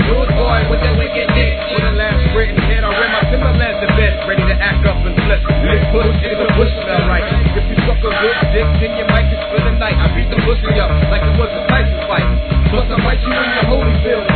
Rude boy with that wicked dick. With a last written head, I ran my Timberlands to bed, ready to act up and flip. This push, if the push smell right. If you suck a good dick, then you might just spend the night. I beat the pussy up like it was a Tyson fight. Plus I might you in your Holyfield.